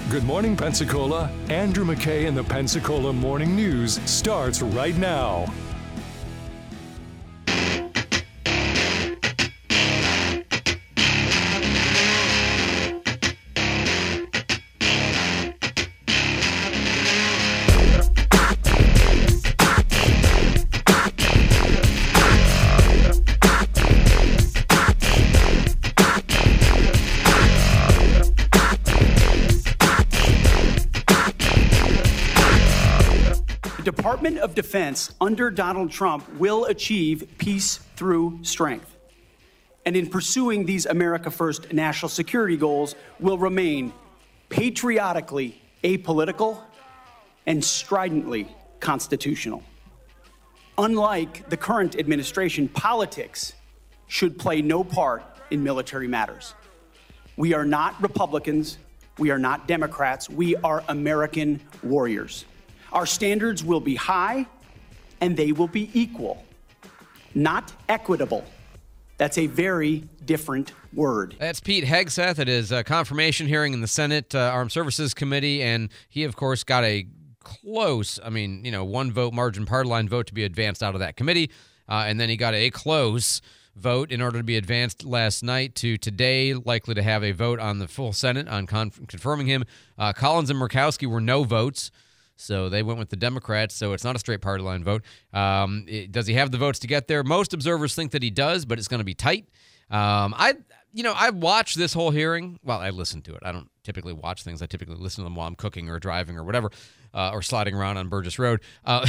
Good morning, Pensacola. Andrew McKay and the Pensacola Morning News starts right now. Department of Defense under Donald Trump will achieve peace through strength. And in pursuing these America First national security goals will remain patriotically apolitical and stridently constitutional. Unlike the current administration, politics should play no part in military matters. We are not Republicans. We are not Democrats. We are American warriors. Our standards will be high, and they will be equal, not equitable. That's a very different word. That's Pete Hegseth at his confirmation hearing in the Senate Armed Services Committee, and he, of course, got a close, one vote margin, party line vote to be advanced out of that committee, and then he got a close vote in order to be advanced last night to today, likely to have a vote on the full Senate on confirming him. Collins and Murkowski were no votes. So they went with the Democrats, so it's not a straight party line vote. Does he have the votes to get there? Most observers think that he does, but it's going to be tight. I watched this whole hearing. Well, I listened to it. I don't typically watch things. I typically listen to them while I'm cooking or driving or whatever, or sliding around on Burgess Road.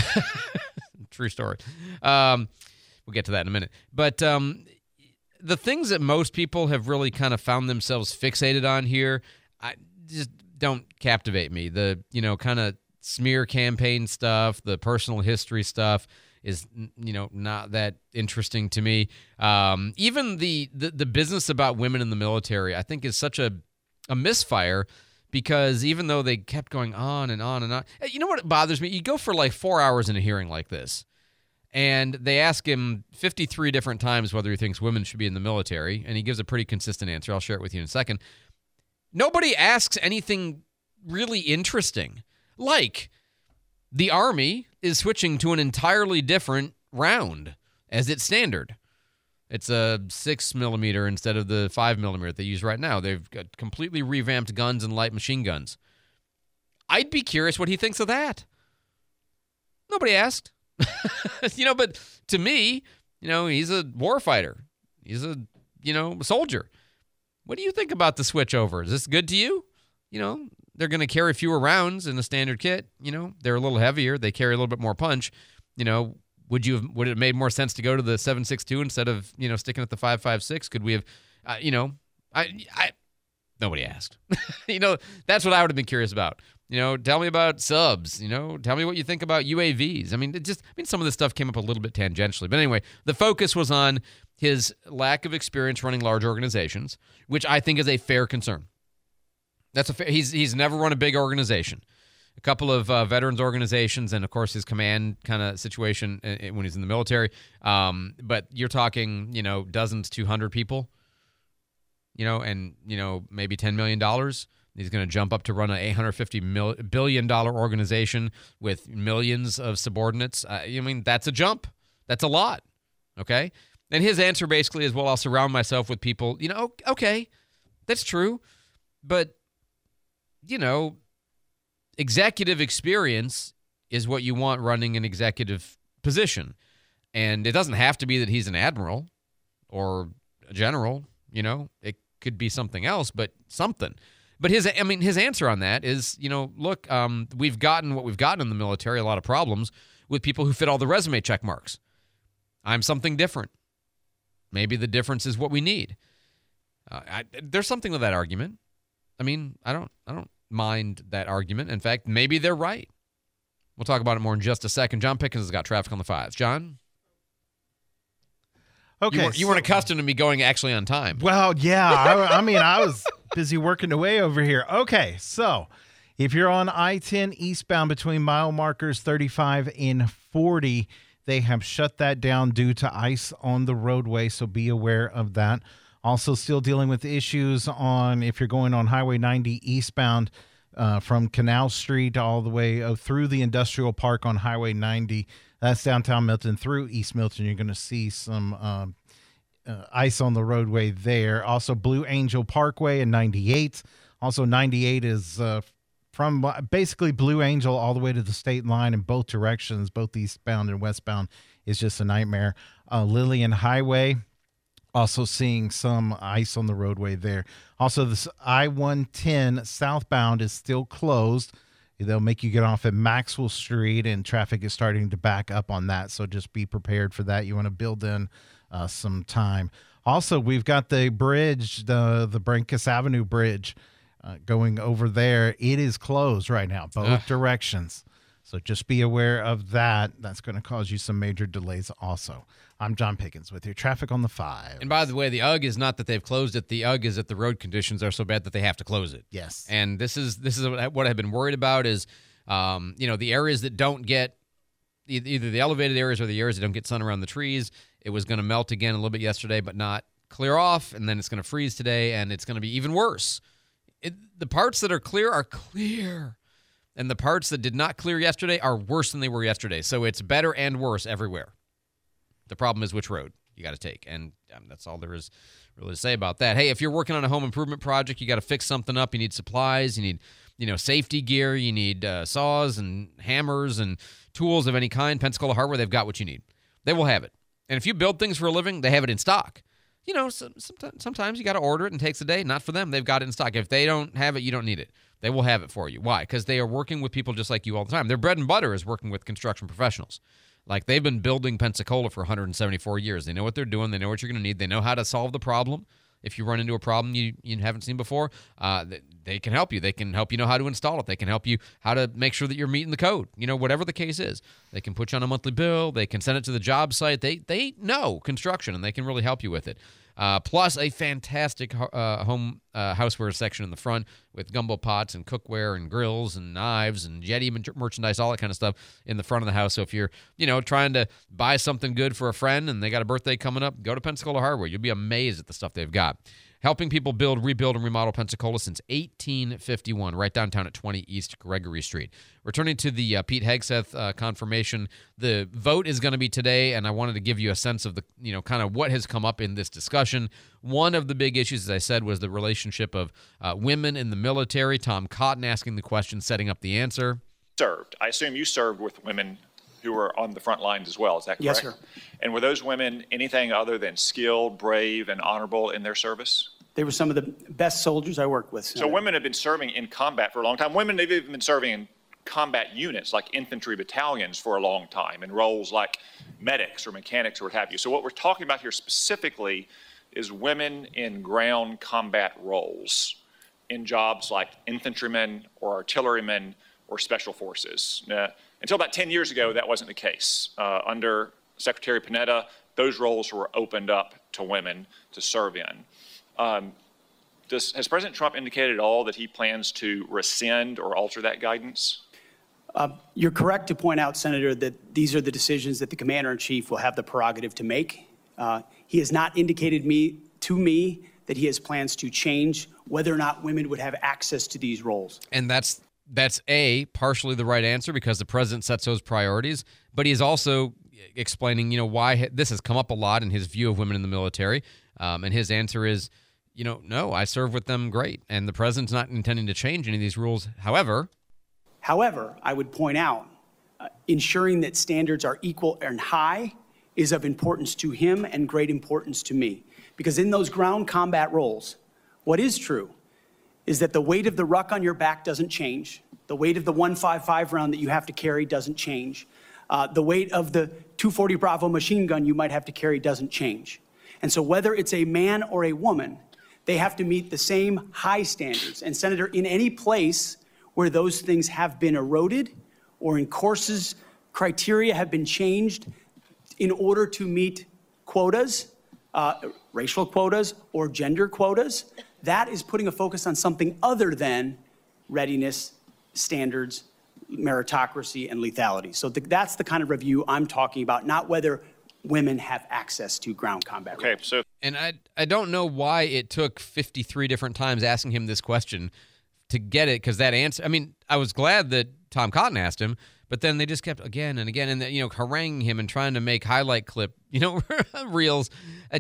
True story. We'll get to that in a minute. But the things that most people have really kind of found themselves fixated on here, I just don't captivate me. The, kind of smear campaign stuff, the personal history stuff is, not that interesting to me. Even the business about women in the military, I think, is such a misfire, because even though they kept going on and on and on, you know what bothers me? You go for like 4 hours in a hearing like this, and they ask him 53 different times whether he thinks women should be in the military, and he gives a pretty consistent answer. I'll share it with you in a second. Nobody asks anything really interesting. Like, the Army is switching to an entirely different round as its standard. It's a 6mm instead of the 5mm that they use right now. They've got completely revamped guns and light machine guns. I'd be curious what he thinks of that. Nobody asked. But to me, he's a warfighter. He's a, soldier. What do you think about the switch over? Is this good to you? They're going to carry fewer rounds in the standard kit. They're a little heavier. They carry a little bit more punch. Would it have made more sense to go to the 7.62 instead of, sticking at the 5.56? Could we have, nobody asked. That's what I would have been curious about. Tell me about subs. Tell me what you think about UAVs. Some of this stuff came up a little bit tangentially. But anyway, the focus was on his lack of experience running large organizations, which I think is a fair concern. He's never run a big organization. A couple of veterans organizations, and of course his command kind of situation when he's in the military. But you're talking, dozens, 200 people, and maybe $10 million. He's going to jump up to run an $850 billion organization with millions of subordinates. That's a jump. That's a lot. Okay. And his answer basically is, well, I'll surround myself with people. Okay, that's true, but executive experience is what you want running an executive position. And it doesn't have to be that he's an admiral or a general, it could be something else, but something. But his answer on that is, look, we've gotten what we've gotten in the military, a lot of problems with people who fit all the resume check marks. I'm something different. Maybe the difference is what we need. There's something to that argument. I don't mind that argument. In fact, maybe they're right. We'll talk about it more in just a second. John Pickens has got traffic on the 5s. John? Okay. You weren't accustomed to me going actually on time. Well, yeah. I was busy working away over here. Okay, so if you're on I-10 eastbound between mile markers 35 and 40, they have shut that down due to ice on the roadway, so be aware of that. Also still dealing with issues on if you're going on Highway 90 eastbound from Canal Street all the way through the industrial park on Highway 90. That's downtown Milton through East Milton. You're going to see some ice on the roadway there. Also, Blue Angel Parkway and 98. Also, 98 is from basically Blue Angel all the way to the state line in both directions, both eastbound and westbound. Is just a nightmare. Lillian Highway, also seeing some ice on the roadway there. Also, this I-110 southbound is still closed. They'll make you get off at Maxwell Street, and traffic is starting to back up on that, so just be prepared for that. You want to build in some time. Also, we've got the bridge, the Brancas Avenue Bridge going over there. It is closed right now, both directions. So just be aware of that. That's going to cause you some major delays also. I'm John Pickens with your traffic on the 5. And by the way, the UGG is not that they've closed it. The UGG is that the road conditions are so bad that they have to close it. Yes. And this is what I've been worried about is, the areas that don't get either the elevated areas or the areas that don't get sun around the trees. It was going to melt again a little bit yesterday, but not clear off. And then it's going to freeze today, and it's going to be even worse. The parts that are clear. And the parts that did not clear yesterday are worse than they were yesterday. So it's better and worse everywhere. The problem is which road you got to take. And that's all there is really to say about that. Hey, if you're working on a home improvement project, you got to fix something up. You need supplies. You need, safety gear. You need saws and hammers and tools of any kind. Pensacola Hardware, they've got what you need. They will have it. And if you build things for a living, they have it in stock. Sometimes you got to order it and it takes a day. Not for them. They've got it in stock. If they don't have it, you don't need it. They will have it for you. Why? Because they are working with people just like you all the time. Their bread and butter is working with construction professionals. Like, they've been building Pensacola for 174 years. They know what they're doing. They know what you're going to need. They know how to solve the problem. If you run into a problem you haven't seen before, they can help you. They can help you know how to install it. They can help you how to make sure that you're meeting the code. Whatever the case is. They can put you on a monthly bill. They can send it to the job site. They know construction, and they can really help you with it. Plus a fantastic home houseware section in the front with gumbo pots and cookware and grills and knives and Yeti merchandise, all that kind of stuff in the front of the house. So if you're, trying to buy something good for a friend and they got a birthday coming up, go to Pensacola Hardware. You'll be amazed at the stuff they've got. Helping people build, rebuild, and remodel Pensacola since 1851, right downtown at 20 East Gregory Street. Returning to the Pete Hegseth confirmation, the vote is going to be today, and I wanted to give you a sense of the, kind of what has come up in this discussion. One of the big issues, as I said, was the relationship of women in the military. Tom Cotton asking the question, setting up the answer. Served. I assume you served with women who were on the front lines as well. Is that correct? Yes, sir. And were those women anything other than skilled, brave, and honorable in their service? They were some of the best soldiers I worked with. So women have been serving in combat for a long time. Women have even been serving in combat units like infantry battalions for a long time in roles like medics or mechanics or what have you. So what we're talking about here specifically is women in ground combat roles in jobs like infantrymen or artillerymen or special forces. Until about 10 years ago, that wasn't the case. Under Secretary Panetta, those roles were opened up to women to serve in. Has President Trump indicated at all that he plans to rescind or alter that guidance? You're correct to point out, Senator, that these are the decisions that the Commander-in-Chief will have the prerogative to make. He has not indicated to me that he has plans to change whether or not women would have access to these roles. And that's partially the right answer because the president sets those priorities, but he's also explaining, why this has come up a lot in his view of women in the military. And his answer is, no, I serve with them great. And the president's not intending to change any of these rules. However, I would point out, ensuring that standards are equal and high is of importance to him and great importance to me. Because in those ground combat roles, what is true is that the weight of the ruck on your back doesn't change. The weight of the .155 round that you have to carry doesn't change. The weight of the .240 Bravo machine gun you might have to carry doesn't change. And so whether it's a man or a woman, they have to meet the same high standards. And Senator, in any place where those things have been eroded or in courses, criteria have been changed in order to meet quotas, racial quotas or gender quotas, that is putting a focus on something other than readiness, standards, meritocracy, and lethality. So that's the kind of review I'm talking about, not whether women have access to ground combat. Okay, so and I don't know why it took 53 different times asking him this question to get it because that answer. I mean, I was glad that Tom Cotton asked him, but then they just kept again and again and haranguing him and trying to make highlight clip reels.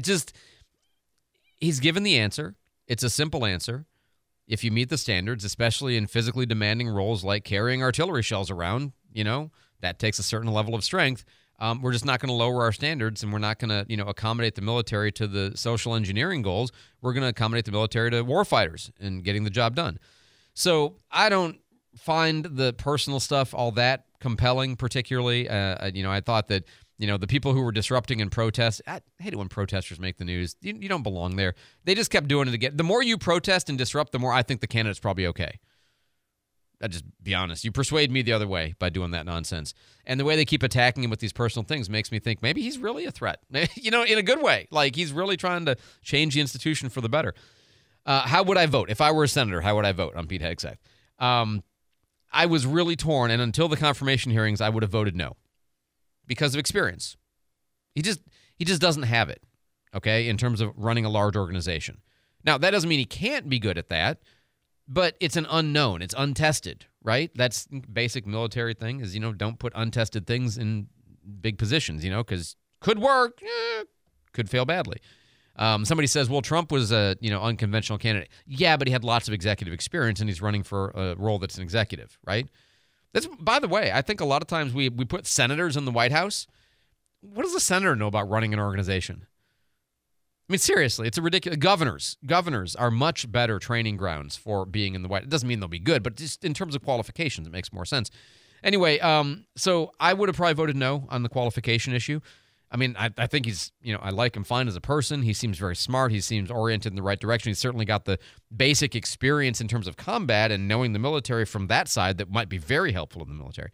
He's given the answer. It's a simple answer. If you meet the standards, especially in physically demanding roles like carrying artillery shells around, that takes a certain level of strength. We're just not going to lower our standards, and we're not going to, accommodate the military to the social engineering goals. We're going to accommodate the military to warfighters and getting the job done. So I don't find the personal stuff all that compelling, particularly. I thought that, the people who were disrupting in protests, I hate it when protesters make the news. You don't belong there. They just kept doing it again. The more you protest and disrupt, the more I think the candidate's probably okay. I'll just be honest. You persuade me the other way by doing that nonsense. And the way they keep attacking him with these personal things makes me think maybe he's really a threat, in a good way. Like he's really trying to change the institution for the better. How would I vote? If I were a senator, how would I vote on Pete Hegseth? I was really torn, and until the confirmation hearings, I would have voted no because of experience. He just doesn't have it, okay, in terms of running a large organization. Now, that doesn't mean he can't be good at that, but it's an unknown. It's untested, right? That's basic military thing is, don't put untested things in big positions, because could work, could fail badly. Somebody says, well, Trump was a, unconventional candidate. Yeah, but he had lots of executive experience, and he's running for a role that's an executive, right? That's, by the way, I think a lot of times we put senators in the White House. What does a senator know about running an organization? I mean, seriously, it's a ridiculous. Governors are much better training grounds for being in the White House. It doesn't mean they'll be good, but just in terms of qualifications, it makes more sense. Anyway, so I would have probably voted no on the qualification issue. I mean, I think he's, I like him fine as a person. He seems very smart. He seems oriented in the right direction. He's certainly got the basic experience in terms of combat and knowing the military from that side that might be very helpful in the military.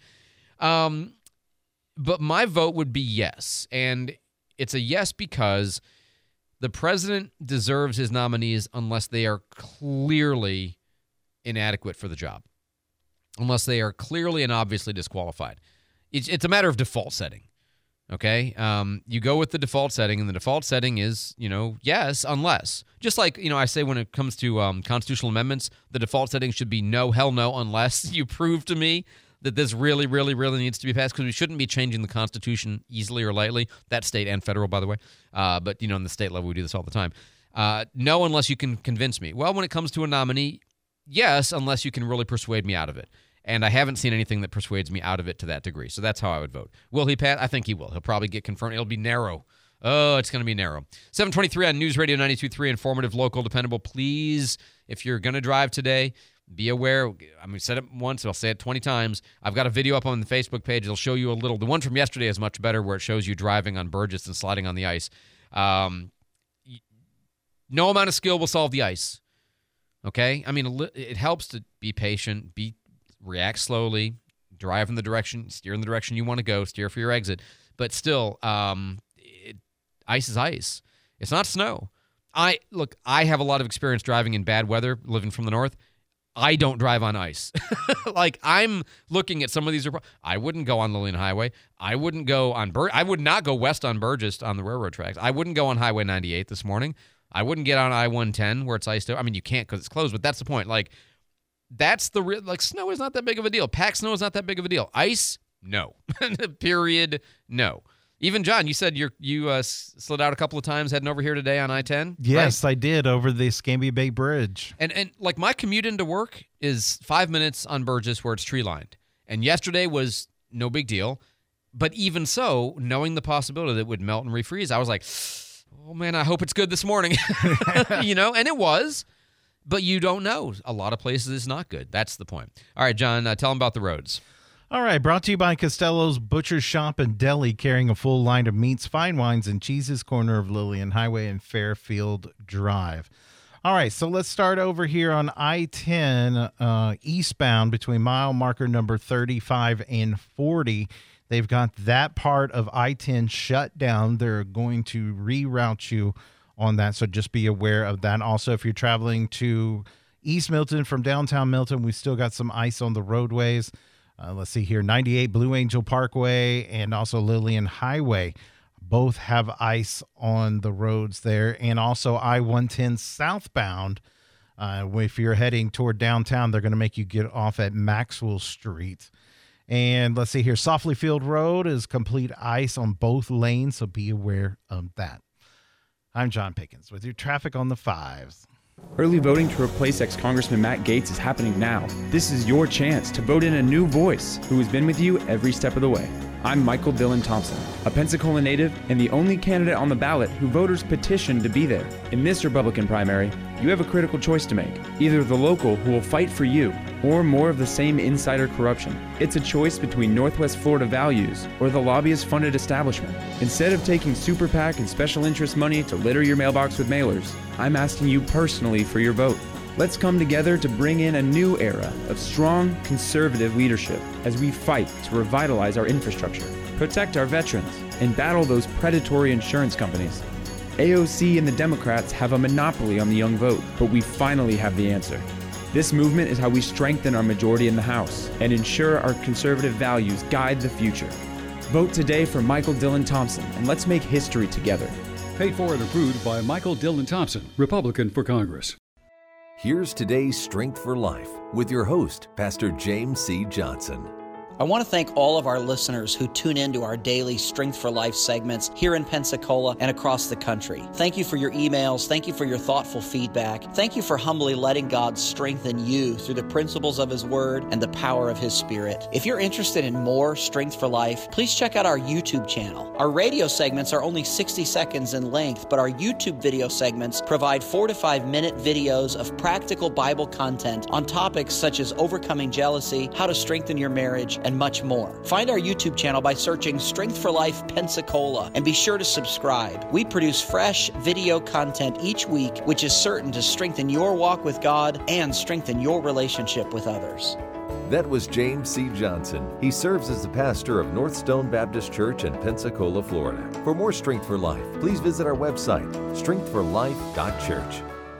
But my vote would be yes. And it's a yes because the president deserves his nominees unless they are clearly inadequate for the job, unless they are clearly and obviously disqualified. It's a matter of default setting. Okay, you go with the default setting, and the default setting is, yes, unless. Just like, I say when it comes to constitutional amendments, the default setting should be no, hell no, unless you prove to me that this really, really, really needs to be passed, because we shouldn't be changing the Constitution easily or lightly. That's state and federal, by the way. But, on the state level, we do this all the time. No, unless you can convince me. Well, when it comes to a nominee, yes, unless you can really persuade me out of it. And I haven't seen anything that persuades me out of it to that degree. So that's how I would vote. Will he pass? I think he will. He'll probably get confirmed. It'll be narrow. Oh, it's going to be narrow. 723 on News Radio 92.3, informative, local, dependable. Please, if you're going to drive today, be aware. I mean, said it once, I'll say it 20 times. I've got a video up on the Facebook page. It'll show you a little. The one from yesterday is much better, where it shows you driving on Burgess and sliding on the ice. No amount of skill will solve the ice. Okay? I mean, it helps to be patient, react slowly, drive in the direction, steer in the direction you want to go, steer for your exit. But still, ice is ice. It's not snow. I have a lot of experience driving in bad weather, living from the north. I don't drive on ice. Like, I'm looking at some of these. I wouldn't go on Lillian Highway. I wouldn't go on I would not go west on Burgess on the railroad tracks. I wouldn't go on Highway 98 this morning. I wouldn't get on I-110 where it's iced out. I mean, you can't because it's closed, but that's the point. Like, that's the real, snow is not that big of a deal. Packed snow is not that big of a deal. Ice, no. Period, no. Even John, you said you slid out a couple of times heading over here today on I-10. Yes, right? I did, over the Escambia Bay Bridge. And my commute into work is 5 minutes on Burgess where it's tree lined. And yesterday was no big deal. But even so, knowing the possibility that it would melt and refreeze, I was like, oh man, I hope it's good this morning. And it was. But you don't know. A lot of places it's not good. That's the point. All right, John, tell them about the roads. All right, brought to you by Costello's Butcher Shop and Deli, carrying a full line of meats, fine wines, and cheeses, corner of Lillian Highway and Fairfield Drive. All right, so let's start over here on I-10 eastbound between mile marker number 35 and 40. They've got that part of I-10 shut down. They're going to reroute you on that, so just be aware of that. Also, if you're traveling to East Milton from downtown Milton, we still got some ice on the roadways. Let's see here, 98 Blue Angel Parkway and also Lillian Highway both have ice on the roads there, and also I-110 southbound If you're heading toward downtown, they're going to make you get off at Maxwell Street. And let's see here, Softly Field Road is complete ice on both lanes, so be aware of that. I'm John Pickens with your traffic on the 5s. Early voting to replace ex-Congressman Matt Gaetz is happening now. This is your chance to vote in a new voice who has been with you every step of the way. I'm Michael Dillon Thompson, a Pensacola native and the only candidate on the ballot who voters petitioned to be there. In this Republican primary, you have a critical choice to make. Either the local who will fight for you or more of the same insider corruption. It's a choice between Northwest Florida values or the lobbyist-funded establishment. Instead of taking super PAC and special interest money to litter your mailbox with mailers, I'm asking you personally for your vote. Let's come together to bring in a new era of strong, conservative leadership as we fight to revitalize our infrastructure, protect our veterans, and battle those predatory insurance companies. AOC and the Democrats have a monopoly on the young vote, but we finally have the answer. This movement is how we strengthen our majority in the House and ensure our conservative values guide the future. Vote today for Michael Dillon Thompson, and let's make history together. Paid for and approved by Michael Dillon Thompson, Republican for Congress. Here's today's Strength for Life with your host, Pastor James C. Johnson. I want to thank all of our listeners who tune into our daily Strength for Life segments here in Pensacola and across the country. Thank you for your emails. Thank you for your thoughtful feedback. Thank you for humbly letting God strengthen you through the principles of His Word and the power of His Spirit. If you're interested in more Strength for Life, please check out our YouTube channel. Our radio segments are only 60 seconds in length, but our YouTube video segments provide 4 to 5 minute videos of practical Bible content on topics such as overcoming jealousy, how to strengthen your marriage, and much more. Find our YouTube channel by searching Strength for Life Pensacola and be sure to subscribe. We produce fresh video content each week, which is certain to strengthen your walk with God and strengthen your relationship with others. That was James C. Johnson. He serves as the pastor of North Stone Baptist Church in Pensacola, Florida. For more Strength for Life, please visit our website, strengthforlife.church.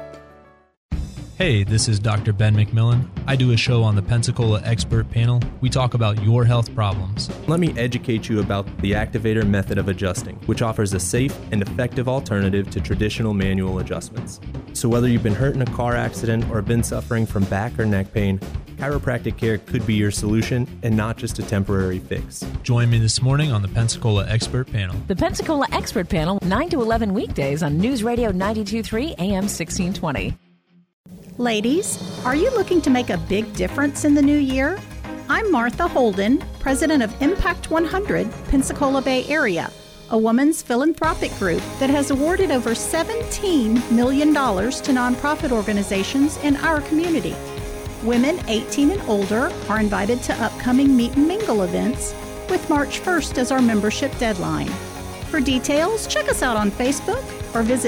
Hey, this is Dr. Ben McMillan. I do a show on the Pensacola Expert Panel. We talk about your health problems. Let me educate you about the Activator method of adjusting, which offers a safe and effective alternative to traditional manual adjustments. So whether you've been hurt in a car accident or been suffering from back or neck pain, chiropractic care could be your solution and not just a temporary fix. Join me this morning on the Pensacola Expert Panel. The Pensacola Expert Panel, 9 to 11 weekdays on News Radio 92.3 AM 1620. Ladies, are you looking to make a big difference in the new year? I'm Martha Holden, president of Impact 100, Pensacola Bay Area, a women's philanthropic group that has awarded over $17 million to nonprofit organizations in our community. Women 18 and older are invited to upcoming Meet and Mingle events, with March 1st as our membership deadline. For details, check us out on Facebook or visit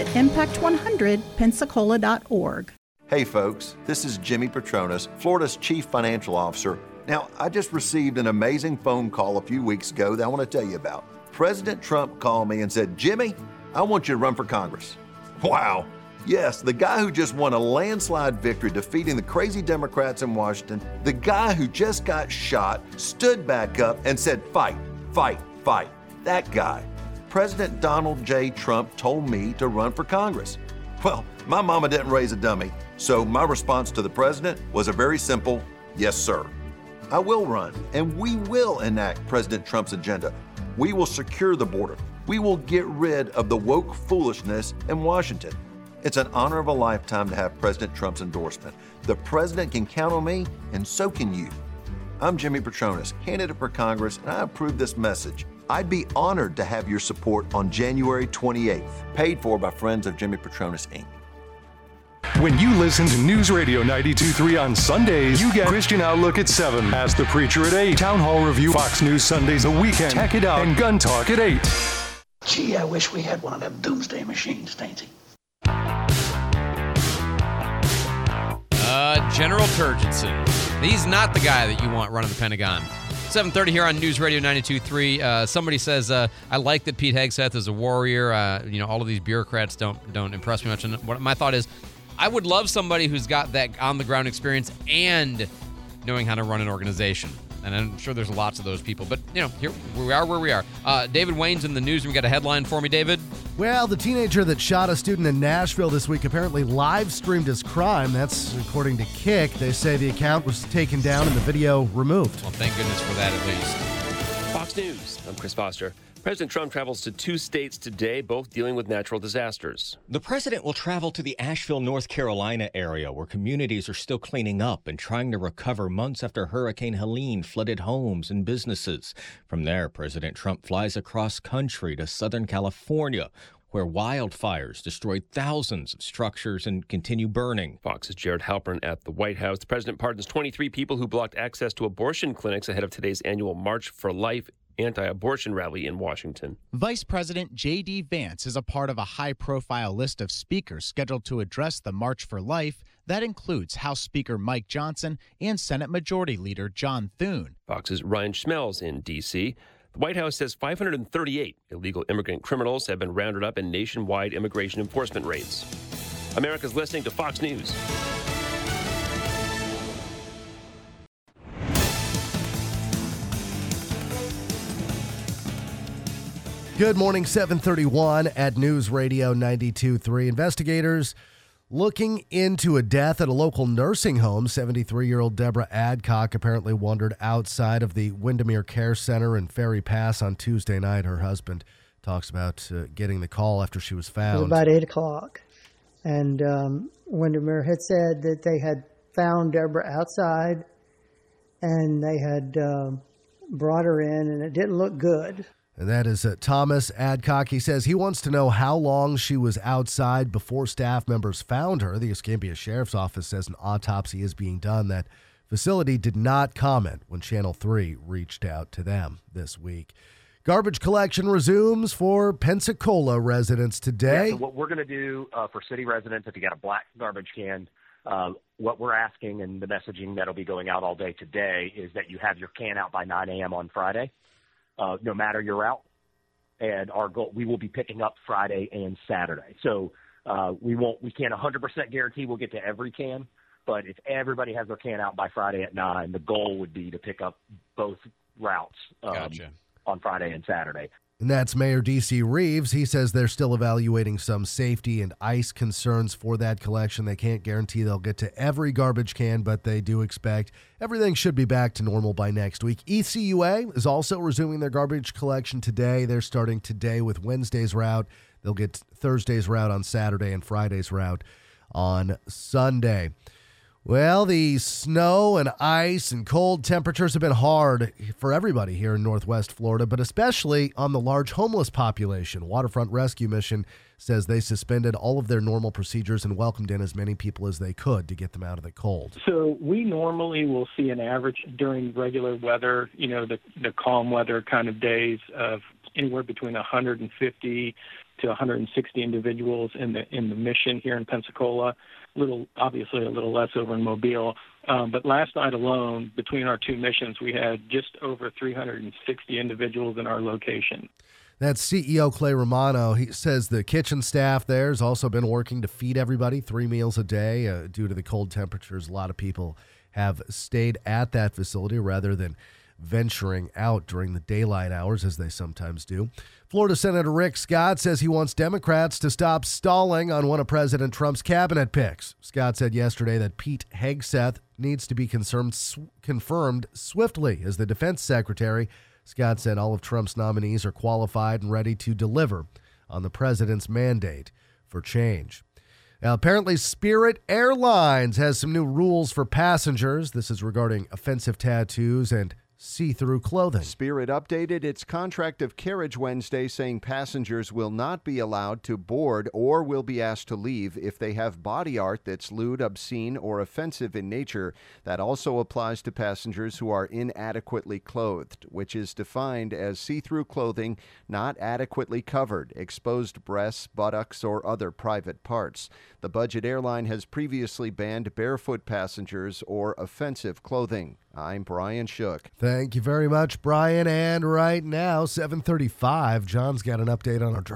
impact100pensacola.org. Hey folks, this is Jimmy Petronas, Florida's Chief Financial Officer. Now, I just received an amazing phone call a few weeks ago that I want to tell you about. President Trump called me and said, Jimmy, I want you to run for Congress. Wow. Yes, the guy who just won a landslide victory defeating the crazy Democrats in Washington, the guy who just got shot, stood back up and said, fight, fight, fight. That guy. President Donald J. Trump told me to run for Congress. Well, my mama didn't raise a dummy. So my response to the president was a very simple, yes, sir. I will run, and we will enact President Trump's agenda. We will secure the border. We will get rid of the woke foolishness in Washington. It's an honor of a lifetime to have President Trump's endorsement. The president can count on me, and so can you. I'm Jimmy Petronas, candidate for Congress, and I approve this message. I'd be honored to have your support on January 28th, paid for by Friends of Jimmy Petronas, Inc. When you listen to News Radio 92.3 on Sundays, you get Christian Outlook at 7, Ask the Preacher at 8, Town Hall Review, Fox News Sundays a weekend, Tech It Out, and Gun Talk at 8. Gee, I wish we had one of them doomsday machines, Stainsy. General Turgidson. He's not the guy that you want running the Pentagon. 7:30 here on News Radio 92.3. Somebody says, I like that Pete Hegseth is a warrior. All of these bureaucrats don't impress me much. And what my thought is, I would love somebody who's got that on-the-ground experience and knowing how to run an organization. And I'm sure there's lots of those people. But, here we are where we are. David Wayne's in the newsroom. Got a headline for me, David? Well, the teenager that shot a student in Nashville this week apparently live-streamed his crime. That's according to Kick. They say the account was taken down and the video removed. Well, thank goodness for that at least. Fox News, I'm Chris Foster. President Trump travels to 2 states today, both dealing with natural disasters. The president will travel to the Asheville, North Carolina area, where communities are still cleaning up and trying to recover months after Hurricane Helene flooded homes and businesses. From there, President Trump flies across country to Southern California, where wildfires destroyed thousands of structures and continue burning. Fox's Jared Halpern at the White House. The president pardons 23 people who blocked access to abortion clinics ahead of today's annual March for Life anti-abortion rally in Washington. Vice President J.D. Vance is a part of a high-profile list of speakers scheduled to address the March for Life. That includes House Speaker Mike Johnson and Senate Majority Leader John Thune. Fox's Ryan Schmelz in D.C. The White House says 538 illegal immigrant criminals have been rounded up in nationwide immigration enforcement raids. America's listening to Fox News. Good morning, 7:31 at News Radio 92.3. Investigators looking into a death at a local nursing home. 73-year-old Deborah Adcock apparently wandered outside of the Windermere Care Center in Ferry Pass on Tuesday night. Her husband talks about getting the call after she was found. It was about 8 o'clock, and Windermere had said that they had found Deborah outside, and they had brought her in, and it didn't look good. And that is Thomas Adcock. He says he wants to know how long she was outside before staff members found her. The Escambia Sheriff's Office says an autopsy is being done. That facility did not comment when Channel 3 reached out to them this week. Garbage collection resumes for Pensacola residents today. Yeah, so what we're going to do for city residents, if you got a black garbage can, what we're asking and the messaging that'll be going out all day today is that you have your can out by 9 a.m. on Friday. No matter your route, and our goal, we will be picking up Friday and Saturday. So we can't 100% guarantee we'll get to every can, but if everybody has their can out by Friday at 9, the goal would be to pick up both routes on Friday and Saturday. And that's Mayor D.C. Reeves. He says they're still evaluating some safety and ice concerns for that collection. They can't guarantee they'll get to every garbage can, but they do expect everything should be back to normal by next week. ECUA is also resuming their garbage collection today. They're starting today with Wednesday's route. They'll get Thursday's route on Saturday and Friday's route on Sunday. Well, the snow and ice and cold temperatures have been hard for everybody here in Northwest Florida, but especially on the large homeless population. Waterfront Rescue Mission says they suspended all of their normal procedures and welcomed in as many people as they could to get them out of the cold. So we normally will see an average during regular weather, the calm weather kind of days of anywhere between 150 to 160 individuals in the mission here in Pensacola. Obviously a little less over in Mobile. But last night alone, between our two missions, we had just over 360 individuals in our location. That's CEO Clay Romano. He says the kitchen staff there has also been working to feed everybody 3 meals a day due to the cold temperatures. A lot of people have stayed at that facility rather than venturing out during the daylight hours, as they sometimes do. Florida Senator Rick Scott says he wants Democrats to stop stalling on one of President Trump's cabinet picks. Scott said yesterday that Pete Hegseth needs to be confirmed swiftly as the defense secretary. Scott said all of Trump's nominees are qualified and ready to deliver on the president's mandate for change. Now, apparently, Spirit Airlines has some new rules for passengers. This is regarding offensive tattoos and see-through clothing. Spirit updated its contract of carriage Wednesday, saying passengers will not be allowed to board or will be asked to leave if they have body art that's lewd, obscene, or offensive in nature. That also applies to passengers who are inadequately clothed, which is defined as see-through clothing not adequately covered, exposed breasts, buttocks, or other private parts. The budget airline has previously banned barefoot passengers or offensive clothing. I'm Brian Shook. Thank you very much, Brian. And right now, 7:35, John's got an update on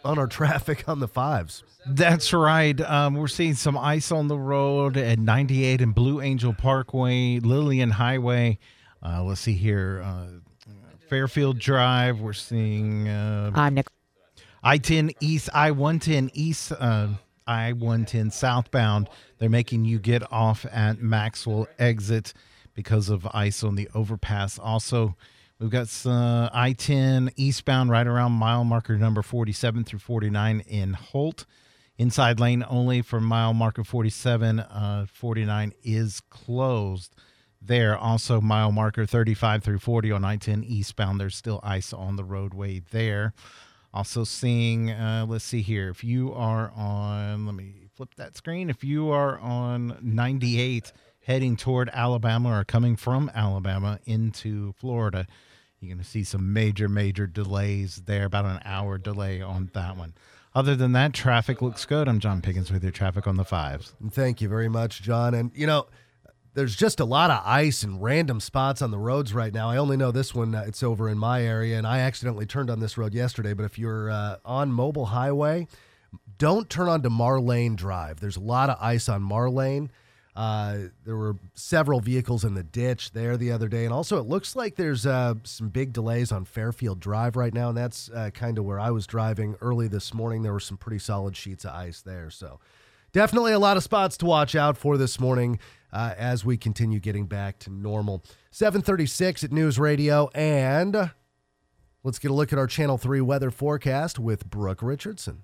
on our traffic on the 5s. That's right. We're seeing some ice on the road at 98 and Blue Angel Parkway, Lillian Highway. Let's see here. Fairfield Drive. We're seeing I'm Nick. I-10 East, I-110 East, I-110 southbound. They're making you get off at Maxwell exit because of ice on the overpass. Also, we've got some I-10 eastbound right around mile marker number 47 through 49 in Holt. Inside lane only from mile marker 47. 49 is closed there. Also, mile marker 35 through 40 on I-10 eastbound. There's still ice on the roadway there. Also seeing, let's see here. If you are on, let me flip that screen. If you are on 98 heading toward Alabama or coming from Alabama into Florida, you're going to see some major delays there, about an hour delay on that one. Other than that, traffic looks good. I'm John Piggins with your traffic on the 5s. Thank you very much, John. And, there's just a lot of ice and random spots on the roads right now. I only know this one. It's over in my area, and I accidentally turned on this road yesterday. But if you're on Mobile Highway, don't turn onto Marlane Drive. There's a lot of ice on Marlane. There were several vehicles in the ditch there the other day. And also, it looks like there's some big delays on Fairfield Drive right now, and that's kind of where I was driving early this morning. There were some pretty solid sheets of ice there. So definitely a lot of spots to watch out for this morning as we continue getting back to normal. 7:36 at News Radio, and let's get a look at our Channel 3 weather forecast with Brooke Richardson.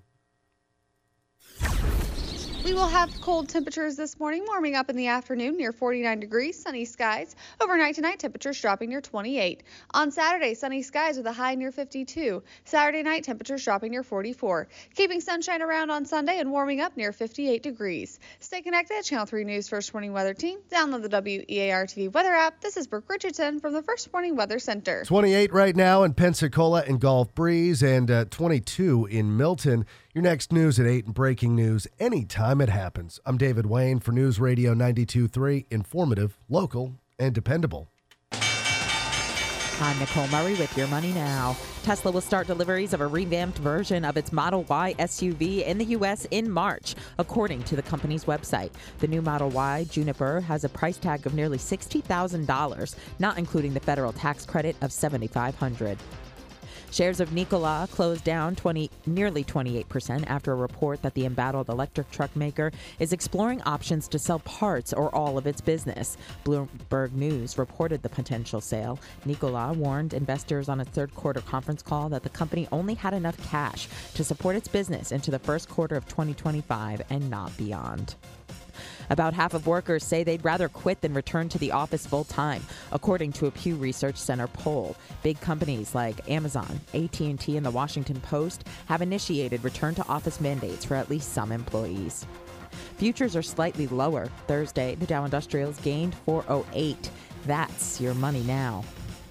We will have cold temperatures this morning, warming up in the afternoon near 49 degrees, sunny skies. Overnight tonight, temperatures dropping near 28. On Saturday, sunny skies with a high near 52. Saturday night, temperatures dropping near 44. Keeping sunshine around on Sunday and warming up near 58 degrees. Stay connected. Channel 3 News First Morning Weather Team. Download the WEAR TV weather app. This is Brooke Richardson from the First Morning Weather Center. 28 right now in Pensacola and Gulf Breeze, and 22 in Milton. Your next news at 8 and breaking news anytime it happens. I'm David Wayne for News Radio 92.3, informative, local, and dependable. I'm Nicole Murray with Your Money Now. Tesla will start deliveries of a revamped version of its Model Y SUV in the U.S. in March, according to the company's website. The new Model Y Juniper has a price tag of nearly $60,000, not including the federal tax credit of $7,500. Shares of Nikola closed down nearly 28% after a report that the embattled electric truck maker is exploring options to sell parts or all of its business. Bloomberg News reported the potential sale. Nikola warned investors on its third quarter conference call that the company only had enough cash to support its business into the first quarter of 2025 and not beyond. About half of workers say they'd rather quit than return to the office full-time, according to a Pew Research Center poll. Big companies like Amazon, AT&T, and the Washington Post have initiated return-to-office mandates for at least some employees. Futures are slightly lower. Thursday, the Dow Industrials gained 408. That's Your Money Now.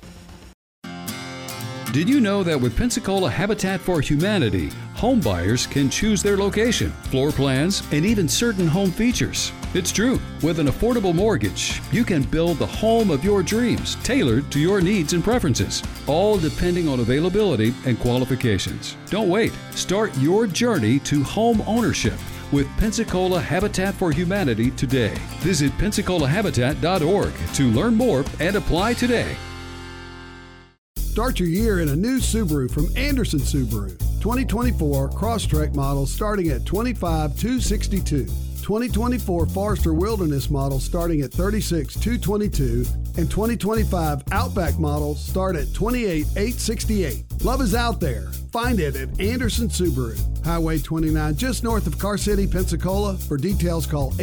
Did you know that with Pensacola Habitat for Humanity, home buyers can choose their location, floor plans, and even certain home features? It's true. With an affordable mortgage, you can build the home of your dreams, tailored to your needs and preferences, all depending on availability and qualifications. Don't wait. Start your journey to home ownership with Pensacola Habitat for Humanity today. Visit PensacolaHabitat.org to learn more and apply today. Start your year in a new Subaru from Anderson Subaru. 2024 Crosstrek models starting at $25,262. 2024 Forester Wilderness models starting at $36,222. And 2025 Outback models start at $28,868. Love is out there. Find it at Anderson Subaru. Highway 29 just north of Car City, Pensacola. For details, call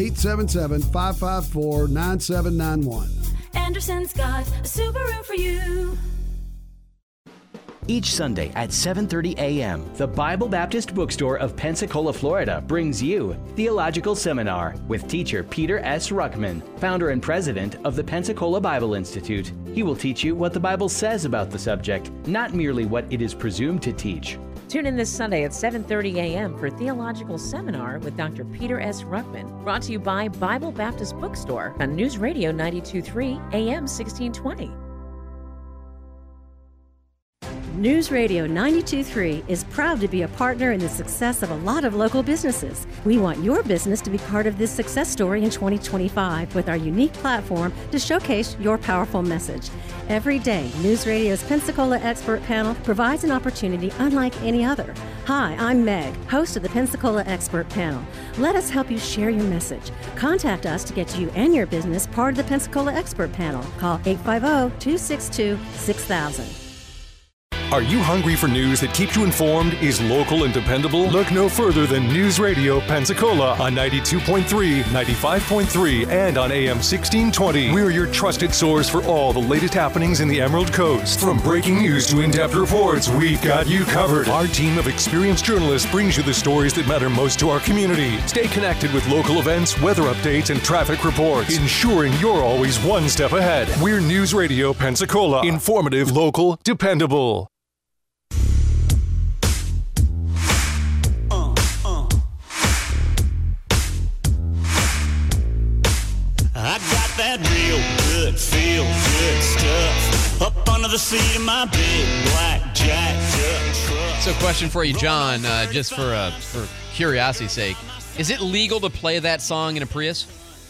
877-554-9791. Anderson's got a Subaru for you. Each Sunday at 7:30 a.m., the Bible Baptist Bookstore of Pensacola, Florida brings you Theological Seminar with teacher Peter S. Ruckman, founder and president of the Pensacola Bible Institute. He will teach you what the Bible says about the subject, not merely what it is presumed to teach. Tune in this Sunday at 7:30 a.m. for Theological Seminar with Dr. Peter S. Ruckman, brought to you by Bible Baptist Bookstore on News Radio 92.3 AM 1620. News Radio 92.3 is proud to be a partner in the success of a lot of local businesses. We want your business to be part of this success story in 2025 with our unique platform to showcase your powerful message. Every day, News Radio's Pensacola Expert Panel provides an opportunity unlike any other. Hi, I'm Meg, host of the Pensacola Expert Panel. Let us help you share your message. Contact us to get you and your business part of the Pensacola Expert Panel. Call 850-262-6000. Are you hungry for news that keeps you informed, is local and dependable? Look no further than News Radio Pensacola on 92.3, 95.3, and on AM 1620. We're your trusted source for all the latest happenings in the Emerald Coast. From breaking news to in-depth reports, we've got you covered. Our team of experienced journalists brings you the stories that matter most to our community. Stay connected with local events, weather updates, and traffic reports, ensuring you're always one step ahead. We're News Radio Pensacola. Informative, local, dependable. I got that real good, feel good stuff up under the seat of my big black jacked up truck. So, question for you, John, just for curiosity's sake, is it legal to play that song in a Prius?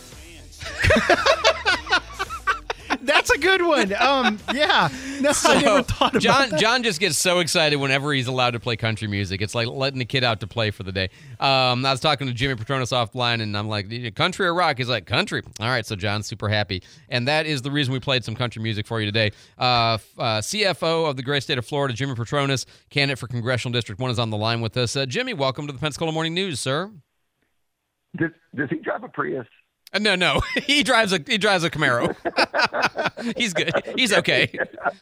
That's a good one. Yeah. No, So, I never thought about that. John just gets so excited whenever he's allowed to play country music. It's like letting the kid out to play for the day. I was talking to Jimmy Petronas offline, and I'm like, country or rock? He's like, country. All right, so John's super happy. And that is the reason we played some country music for you today. CFO of the great state of Florida, Jimmy Petronas, candidate for Congressional District 1, is on the line with us. Jimmy, welcome to the Pensacola Morning News, sir. Does he drive a Prius? No. He drives a Camaro. He's good. He's okay.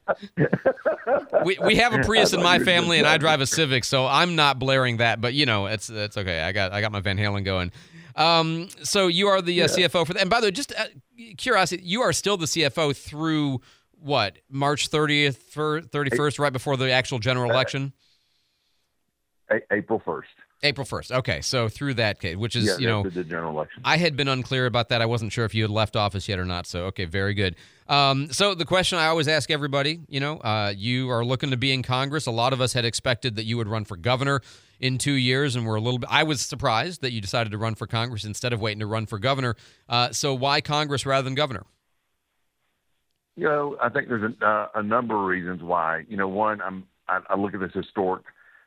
We have a Prius in my family, and I drive a Civic, so I'm not blaring that. But it's okay. I got my Van Halen going. So you are the CFO for that. And by the way, just curiosity, you are still the CFO through what, March 30th, 31st, right before the actual general election? April 1st. April 1st. Okay, so through that case, which is, after the general election. I had been unclear about that. I wasn't sure if you had left office yet or not. So, okay, very good. So the question I always ask everybody, you are looking to be in Congress. A lot of us had expected that you would run for governor in 2 years, and I was surprised that you decided to run for Congress instead of waiting to run for governor. So why Congress rather than governor? I think there's a number of reasons why. One, I look at this historic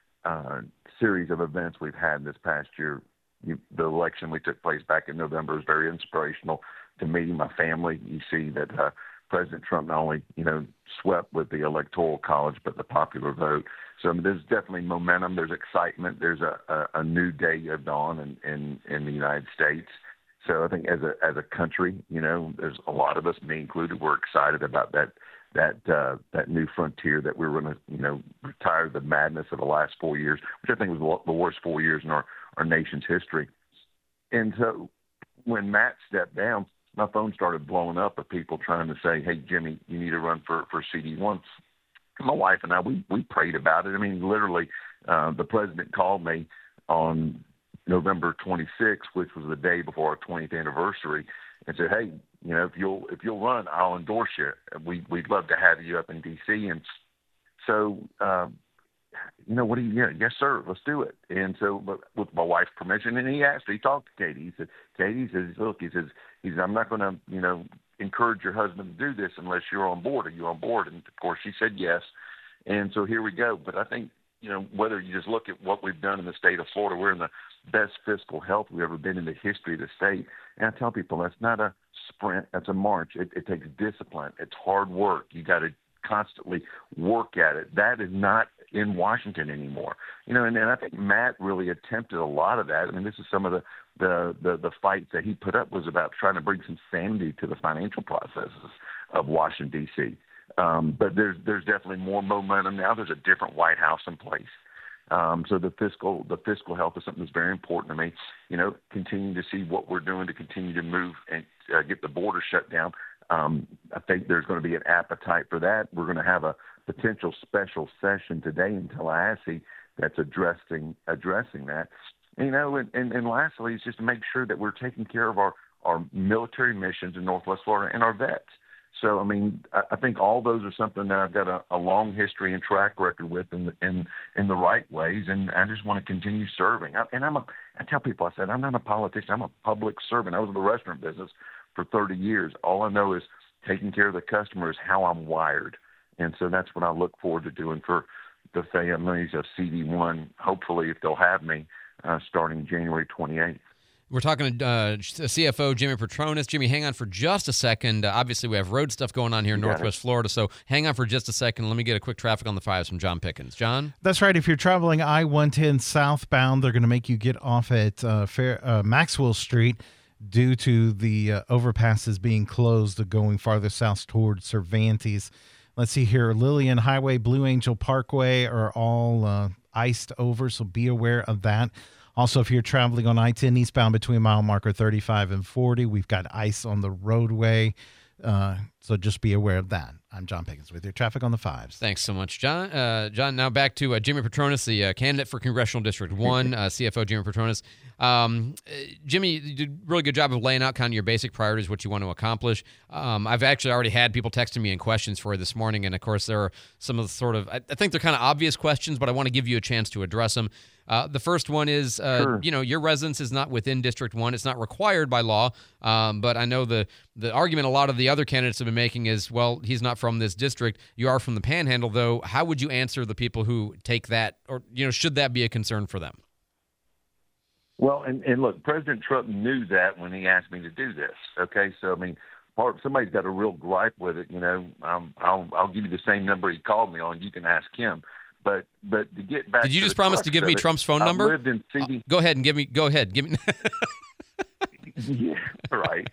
series of events we've had this past year. The election we took place back in November is very inspirational to me, my family. You see that President Trump not only, swept with the Electoral College, but the popular vote. So there's definitely momentum. There's excitement. There's a new day of dawn in the United States. So I think as a country, there's a lot of us, me included, we're excited about that new frontier that we're going to, retire the madness of the last 4 years, which I think was the worst 4 years in our nation's history. And so when Matt stepped down, my phone started blowing up of people trying to say, hey, Jimmy, you need to run for CD1. My wife and I, we prayed about it. I mean, literally, the president called me on November 26th, which was the day before our 20th anniversary, and said, hey, if you'll run, I'll endorse you. We'd love to have you up in D.C. And so, what do you? Yes, sir. Let's do it. And so, but with my wife's permission, and he talked to Katie. He said, Katie says, look, he says, I'm not going to, encourage your husband to do this unless you're on board. Are you on board? And of course, she said yes. And so here we go. But I think, whether you just look at what we've done in the state of Florida, we're in the best fiscal health we've ever been in the history of the state. And I tell people that's not a sprint, that's a march. It takes discipline. It's hard work. You got to constantly work at it. That is not in Washington anymore. And I think Matt really attempted a lot of that. I mean, this is some of the fights that he put up was about trying to bring some sanity to the financial processes of Washington, D.C. But there's definitely more momentum now. There's a different White House in place. So the fiscal health is something that's very important to me. Continuing to see what we're doing to continue to move and get the border shut down. I think there's going to be an appetite for that. We're going to have a potential special session today in Tallahassee that's addressing that. And lastly, is just to make sure that we're taking care of our military missions in Northwest Florida and our vets. So, I mean, I think all those are something that I've got a long history and track record with in the right ways, and I just want to continue serving. I tell people, I said, I'm not a politician. I'm a public servant. I was in the restaurant business for 30 years. All I know is taking care of the customer is how I'm wired. And so that's what I look forward to doing for the families of CD1, hopefully, if they'll have me, starting January 28th. We're talking to CFO Jimmy Patronis. Jimmy, hang on for just a second. Obviously, we have road stuff going on here in Northwest Florida, so hang on for just a second. Let me get a quick traffic on the 5s from John Pickens. John? That's right. If you're traveling I-110 southbound, they're going to make you get off at Maxwell Street due to the overpasses being closed going farther south towards Cervantes. Let's see here. Lillian Highway, Blue Angel Parkway are all iced over, so be aware of that. Also, if you're traveling on I-10 eastbound between mile marker 35 and 40, we've got ice on the roadway, so just be aware of that. I'm John Pickens with your traffic on the 5s. Thanks so much, John. John, now back to Jimmy Patronis, the candidate for Congressional District 1, CFO Jimmy Patronis. Jimmy, you did a really good job of laying out kind of your basic priorities, what you want to accomplish. I've actually already had people texting me and questions for you this morning, and of course there are some of the sort of, I think they're kind of obvious questions, but I want to give you a chance to address them. The first one is, Sure. Your residence is not within District 1. It's not required by law, but I know the argument a lot of the other candidates have been making is, well, he's not from this district. You are from the Panhandle, though. How would you answer the people who take that, or, should that be a concern for them? Well, and look, President Trump knew that when he asked me to do this. Okay, so I mean, somebody's got a real gripe with it. I'll give you the same number he called me on. You can ask him. But to get back, did you just promise to give me Trump's phone number? I lived in CD. Go ahead and give me. Yeah, right.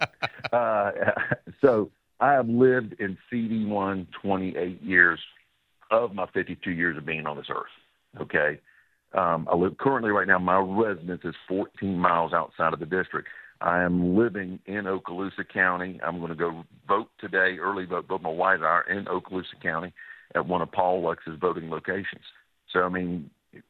So I have lived in CD1 28 years of my 52 years of being on this earth. Okay. I live currently right now, my residence is 14 miles outside of the district. I am living in Okaloosa County. I'm going to go vote today, early vote, both my wife and I are in Okaloosa County at one of Paul Lux's voting locations. So, I mean,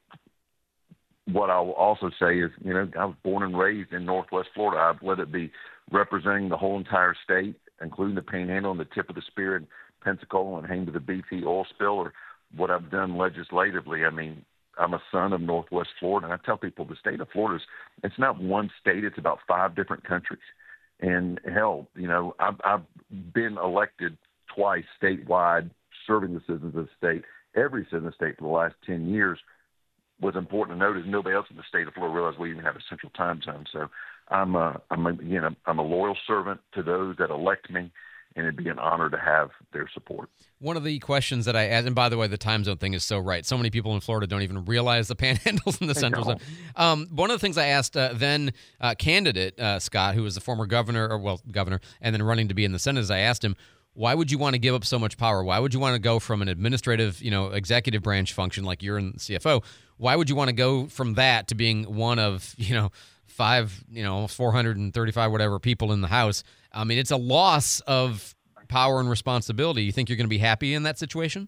what I will also say is, I was born and raised in Northwest Florida. Let it be representing the whole entire state, including the Panhandle and the tip of the spear in Pensacola and hang to the BT oil spill, or what I've done legislatively. I mean, I'm a son of Northwest Florida, and I tell people the state of Florida it's not one state; it's about 5 different countries. And hell, I've been elected twice statewide, serving the citizens of the state. Every citizen of the state for the last 10 years. What's important to note is nobody else in the state of Florida realized we even have a central time zone. So I'm a loyal servant to those that elect me, and it'd be an honor to have their support. One of the questions that I asked, and by the way, the time zone thing is so right. So many people in Florida don't even realize the Panhandle's in the central zone. One of the things I asked then candidate Scott, who was the former governor, and then running to be in the Senate, is I asked him, why would you want to give up so much power? Why would you want to go from an administrative, executive branch function like you're in the CFO? Why would you want to go from that to being one of, 5, almost 435 whatever people in the House? I mean, it's a loss of power and responsibility. You think you're going to be happy in that situation?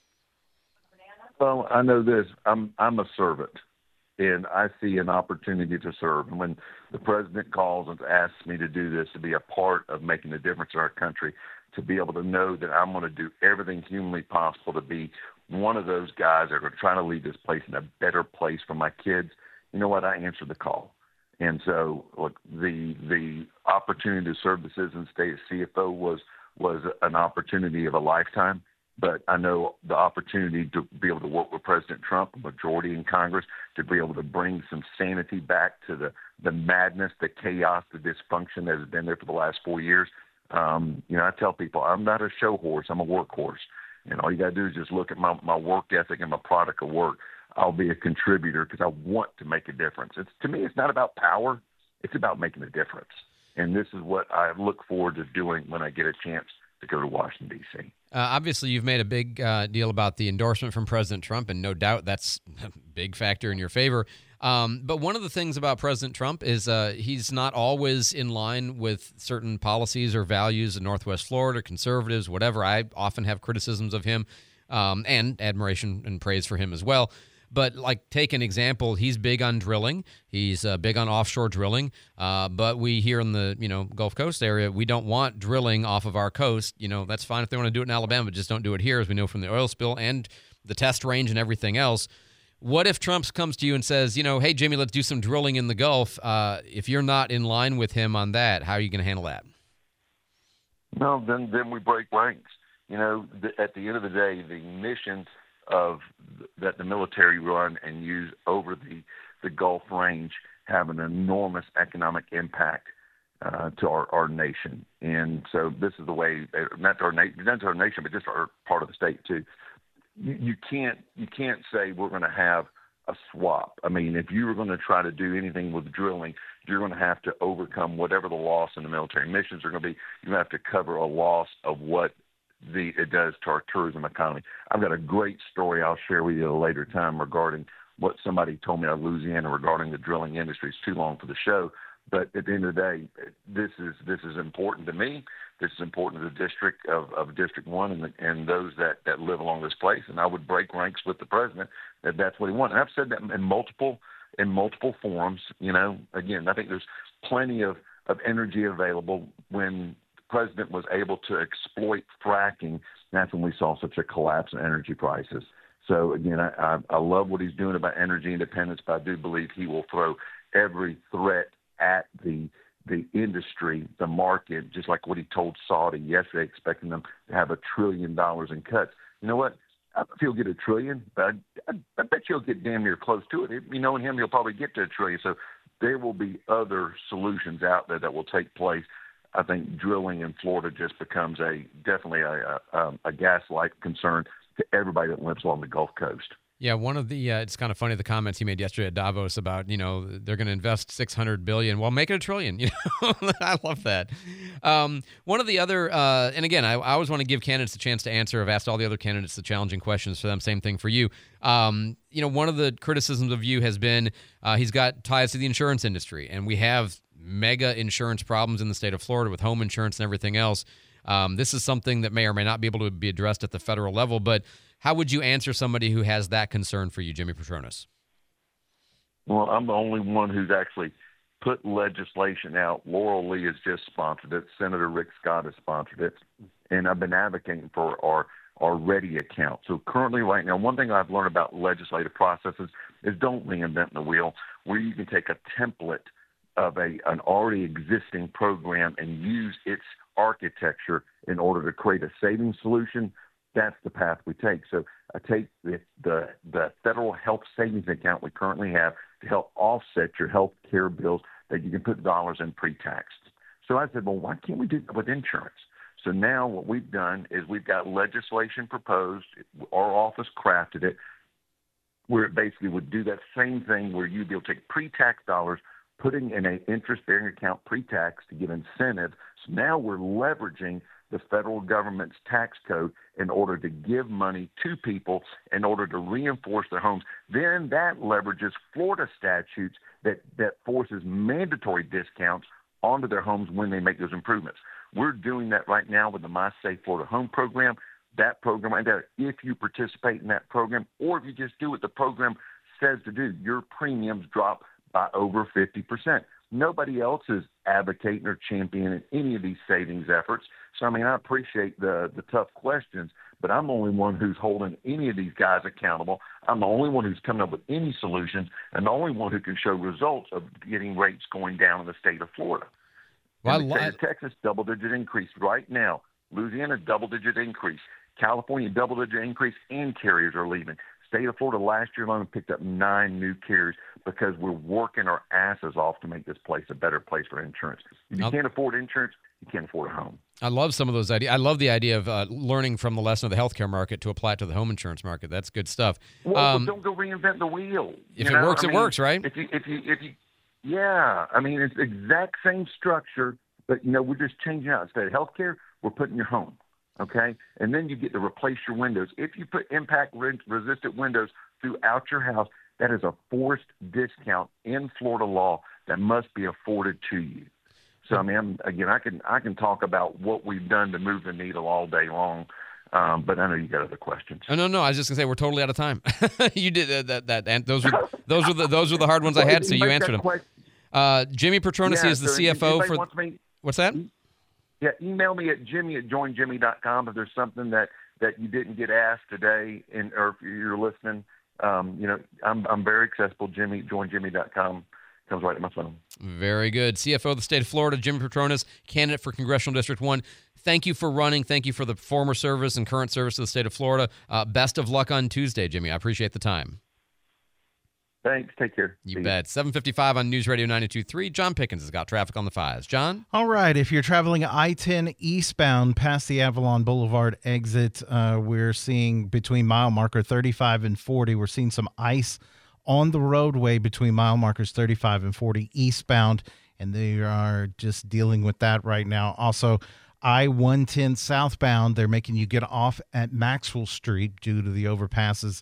Well, I know this. I'm a servant, and I see an opportunity to serve. And when the president calls and asks me to do this, to be a part of making a difference in our country, to be able to know that I'm going to do everything humanly possible to be one of those guys that are going to try to leave this place in a better place for my kids, you know what? I answered the call. And so, look, the opportunity to serve the citizens state as CFO was an opportunity of a lifetime. But I know the opportunity to be able to work with President Trump, a majority in Congress, to be able to bring some sanity back to the madness, the chaos, the dysfunction that has been there for the last 4 years. I tell people I'm not a show horse. I'm a workhorse. And all you got to do is just look at my work ethic and my product of work. I'll be a contributor because I want to make a difference. To me, it's not about power. It's about making a difference. And this is what I look forward to doing when I get a chance to go to Washington, D.C. Obviously, you've made a big deal about the endorsement from President Trump, and no doubt that's a big factor in your favor. But one of the things about President Trump is he's not always in line with certain policies or values in Northwest Florida, conservatives, whatever. I often have criticisms of him and admiration and praise for him as well. But like, take an example. He's big on drilling. He's big on offshore drilling. But we here in the Gulf Coast area, we don't want drilling off of our coast. That's fine if they want to do it in Alabama, but just don't do it here, as we know from the oil spill and the test range and everything else. What if Trump comes to you and says, hey, Jimmy, let's do some drilling in the Gulf? If you're not in line with him on that, how are you going to handle that? No, then we break ranks. At the end of the day, the missions that the military run and use over the Gulf range have an enormous economic impact to our nation. And so this is the way, not to our nation, but just our part of the state too. You can't say we're going to have a swap. I mean, if you were going to try to do anything with drilling, you're going to have to overcome whatever the loss in the military missions are going to be. You have to cover a loss of what it does to our tourism economy. I've got a great story I'll share with you at a later time regarding what somebody told me out of Louisiana regarding the drilling industry. It's too long for the show, but at the end of the day, this is important to me. This is important to the district of District 1 and those that live along this place. And I would break ranks with the president that that's what he wants. And I've said that in multiple forums. Again, I think there's plenty of energy available. When the president was able to exploit fracking, that's when we saw such a collapse in energy prices. So again, I love what he's doing about energy independence, but I do believe he will throw every threat at the industry, the market, just like what he told Saudi yesterday, expecting them to have $1 trillion in cuts. You know what? I don't know if he'll get $1 trillion, but I bet you'll get damn near close to it. Knowing him, he'll probably get to $1 trillion. So there will be other solutions out there that will take place. I think drilling in Florida just becomes definitely a gaslight concern to everybody that lives along the Gulf Coast. Yeah, one of the it's kind of funny, the comments he made yesterday at Davos about they're going to invest $600 billion. Well, make it $1 trillion. I love that. One of the other and again, I always want to give candidates a chance to answer. I've asked all the other candidates the challenging questions for them. Same thing for you. One of the criticisms of you has been he's got ties to the insurance industry, and we have mega insurance problems in the state of Florida with home insurance and everything else. This is something that may or may not be able to be addressed at the federal level, but how would you answer somebody who has that concern for you, Jimmy Patronis? Well, I'm the only one who's actually put legislation out. Laurel Lee has just sponsored it. Senator Rick Scott has sponsored it. And I've been advocating for our Ready account. So currently right now, one thing I've learned about legislative processes is don't reinvent the wheel, where you can take a template of an already existing program and use its architecture in order to create a savings solution. That's the path we take. So I take the federal health savings account we currently have to help offset your health care bills that you can put dollars in pre-tax. So I said, well, why can't we do that with insurance? So now what we've done is we've got legislation proposed. Our office crafted it, where it basically would do that same thing where you'd be able to take pre-tax dollars, putting in an interest-bearing account pre-tax to give incentive. So now we're leveraging the federal government's tax code in order to give money to people in order to reinforce their homes. Then that leverages Florida statutes that forces mandatory discounts onto their homes when they make those improvements. We're doing that right now with the My Safe Florida Home program. That program right there, if you participate in that program, or if you just do what the program says to do, your premiums drop by over 50%. Nobody else is advocating or championing any of these savings efforts. So, I appreciate the tough questions, but I'm the only one who's holding any of these guys accountable. I'm the only one who's coming up with any solutions, and the only one who can show results of getting rates going down in the state of Florida. Well, in the state of Texas, double-digit increase right now. Louisiana, double-digit increase. California, double-digit increase, and carriers are leaving. State of Florida last year alone picked up 9 new carriers because we're working our asses off to make this place a better place for insurance. If you can't afford insurance, you can't afford a home. I love some of those ideas. I love the idea of learning from the lesson of the healthcare market to apply it to the home insurance market. That's good stuff. Well, don't go reinvent the wheel. If it works, it works, right? If you, yeah. It's the exact same structure, but we're just changing out. Instead of healthcare, we're putting your home. Okay, and then you get to replace your windows. If you put impact-resistant windows throughout your house, that is a forced discount in Florida law that must be afforded to you. So, I can talk about what we've done to move the needle all day long. But I know you got other questions. Oh, no. I was just gonna say we're totally out of time. You did that, and those were the hard ones I had. So you answered them. Jimmy Petronis is the CFO for. What's that? Yeah, email me at jimmy@joinjimmy.com if there's something that you didn't get asked today, or if you're listening. I'm very accessible. Jimmy@joinjimmy.com comes right to my phone. Very good. CFO of the state of Florida, Jimmy Petronis, candidate for Congressional District 1. Thank you for running. Thank you for the former service and current service to the state of Florida. Best of luck on Tuesday, Jimmy. I appreciate the time. Thanks. Take care. You bet. 7:55 on News Radio 92.3. John Pickens has got traffic on the 5s. John? All right. If you're traveling I-10 eastbound past the Avalon Boulevard exit, we're seeing between mile marker 35 and 40, we're seeing some ice on the roadway between mile markers 35 and 40 eastbound, and they are just dealing with that right now. Also, I-110 southbound, they're making you get off at Maxwell Street due to the overpasses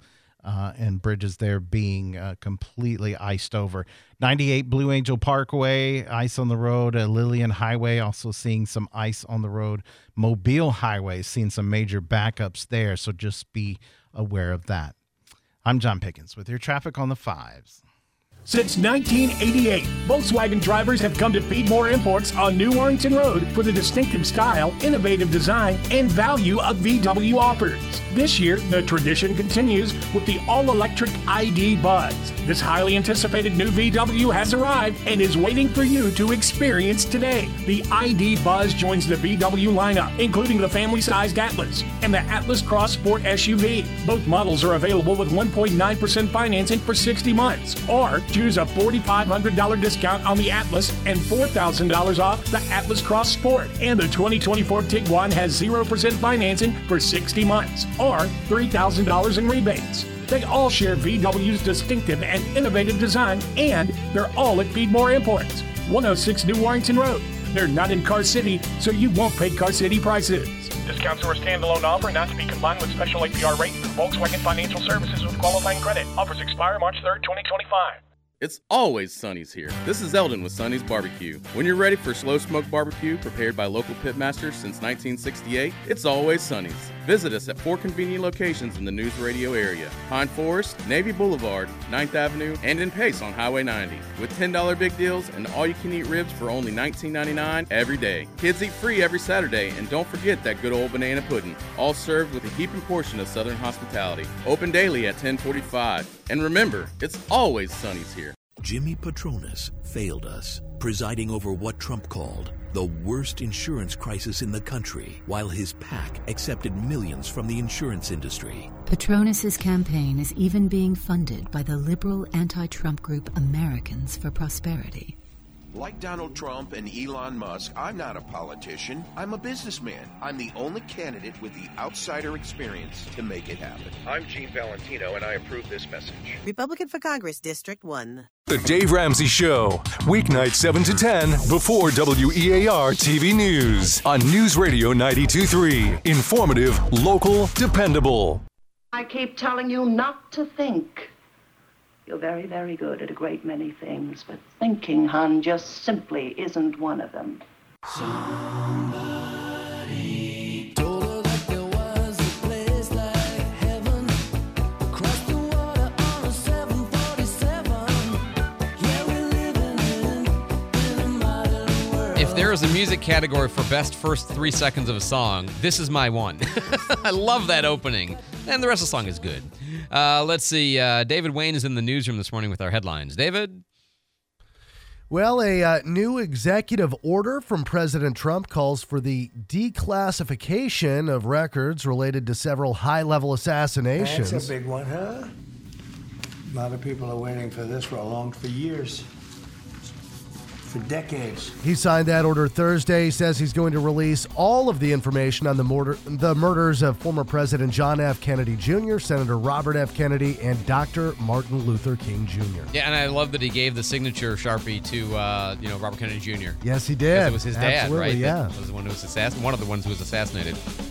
and bridges there being completely iced over. 98 Blue Angel Parkway, ice on the road. Lillian Highway, also seeing some ice on the road. Mobile Highway, seeing some major backups there, so just be aware of that. I'm John Pickens with your traffic on the 5s. Since 1988, Volkswagen drivers have come to Feedmore Imports on New Warrington Road for the distinctive style, innovative design, and value of VW offers. This year, the tradition continues with the all-electric ID Buzz. This highly anticipated new VW has arrived and is waiting for you to experience today. The ID Buzz joins the VW lineup, including the family-sized Atlas and the Atlas Cross Sport SUV. Both models are available with 1.9% financing for 60 months, or choose a $4,500 discount on the Atlas and $4,000 off the Atlas Cross Sport. And the 2024 Tiguan has 0% financing for 60 months, or $3,000 in rebates. They all share VW's distinctive and innovative design, and they're all at Feedmore Imports, 106 New Warrington Road. They're not in Car City, so you won't pay Car City prices. Discounts are a standalone offer not to be combined with special APR rate for Volkswagen Financial Services with qualifying credit. Offers expire March 3rd, 2025. It's always Sonny's here. This is Eldon with Sonny's Barbecue. When you're ready for slow smoke barbecue prepared by local pitmasters since 1968, it's always Sonny's. Visit us at 4 convenient locations in the News Radio area: Pine Forest, Navy Boulevard, 9th Avenue, and in Pace on Highway 90. With $10 big deals and all-you-can-eat ribs for only $19.99 every day. Kids eat free every Saturday, and don't forget that good old banana pudding, all served with a heaping portion of Southern hospitality. Open daily at 10:45. And remember, it's always Sonny's here. Jimmy Petronis failed us, presiding over what Trump called the worst insurance crisis in the country, while his PAC accepted millions from the insurance industry. Petronis's campaign is even being funded by the liberal anti-Trump group Americans for Prosperity. Like Donald Trump and Elon Musk, I'm not a politician. I'm a businessman. I'm the only candidate with the outsider experience to make it happen. I'm Gene Valentino, and I approve this message. Republican for Congress, District 1. The Dave Ramsey Show, weeknight 7 to 10 before WEAR TV News on News Radio 92.3. Informative, local, dependable. I keep telling you not to think. You're very, very good at a great many things, but thinking, hon, just simply isn't one of them. Somebody told her that there was a place like heaven across the water on a 747. Yeah, we're living in a modern world. If there is a music category for best first 3 seconds of a song, this is my one. I love that opening. And the rest of the song is good. Let's see. David Wayne is in the newsroom this morning with our headlines. David? Well, a new executive order from President Trump calls for the declassification of records related to several high-level assassinations. That's a big one, huh? A lot of people are waiting for this for years. For decades. He signed that order Thursday. He says he's going to release all of the information on the murders of former President John F. Kennedy Jr., Senator Robert F. Kennedy, and Dr. Martin Luther King Jr. Yeah, and I love that he gave the signature Sharpie to Robert Kennedy Jr. Yes, he did. Because it was his dad, Absolutely, right? Yeah. That was the one who was one of the ones who was assassinated.